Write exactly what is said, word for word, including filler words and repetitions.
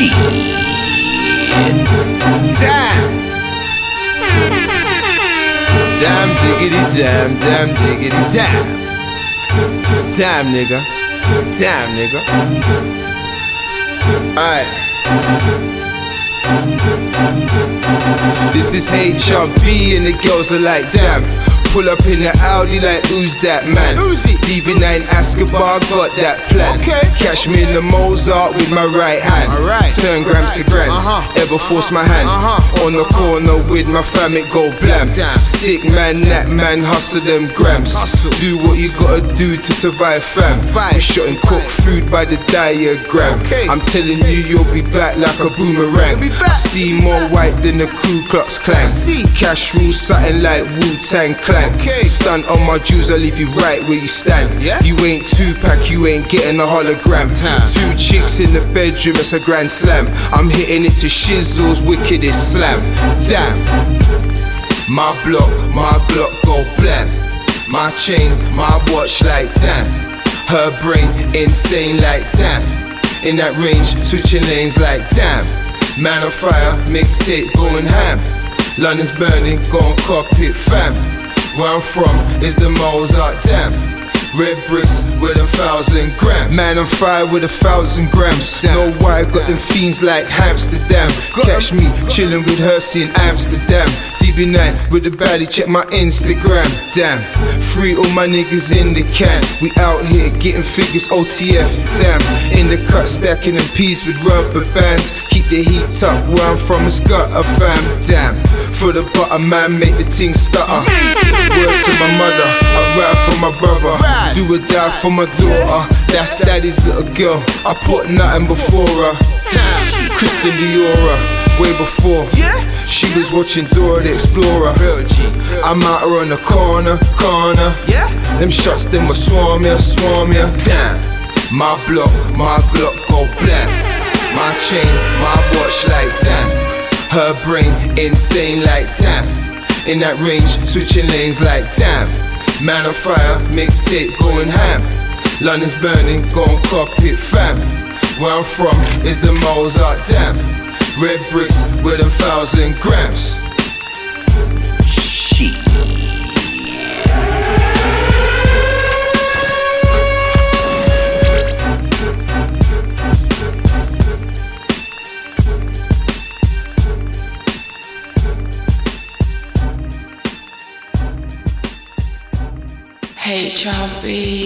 Shit. Damn. Damn diggity damn, damn diggity damn. Damn nigga. Damn nigga. Alright. This is H R B and the girls are like damn. Pull up in the Audi like who's that man? Uzi. D B nine Escobar got that plan. Okay. Catch me in the Mozart with my right hand. Alright. Turn grams to grams. Uh-huh. Ever force my hand. Uh-huh. On the corner with my fam it go blam. Damn. Stick man, that man, hustle them grams. Hustle. Do what you gotta do to survive fam. We shot and cook food by the diagram. Okay. I'm telling you you'll be back like a boomerang. Be back. I see more white than the Ku Klux Klan. See. Cash rules something like Wu-Tang Clan. Okay. Stunt on my jewels, I'll leave you right where you stand. Yeah. You ain't Tupac, you ain't getting a hologram. Time. Two chicks in the bedroom, it's a grand slam. I'm hitting it to Shizzle's wickedest slam. Damn. My block, my block go blam. My chain, my watch like damn. Her brain insane like damn. In that range, switching lanes like damn. Man on fire, mixtape going ham. London's burning, gon' cop it fam. Where I'm from is the Mozart damn. Red bricks with a thousand grams. Man on fire with a thousand grams. Damn. Know why I got them fiends like Amsterdam. Catch me chillin' with Hersey in Amsterdam. D B nine with the baddie, check my Instagram. Damn, free all my niggas in the can. We out here getting figures, O T F. Damn, in the cut stacking them peas with rubber bands. Keep the heat up, where I'm from it's got a fam. Damn, for the butter man make the ting stutter. Word to my mother, I ride for my brother. Do or die for my daughter, that's daddy's little girl. I put nothing before her. Damn, Christian Diora, way before. She was watching Dora the Explorer. I'm out her on the corner, corner. Them shots them were swarm ya, swarm ya. Damn, my block, my block go blam. My chain, my watch like damn. Her brain insane like damn. In that range, switching lanes like damn. Man on fire, mixtape going ham. London's burning, gon' cop it fam. Where I'm from is the Mozart damn. Red bricks with a thousand grams. Shit. H R B.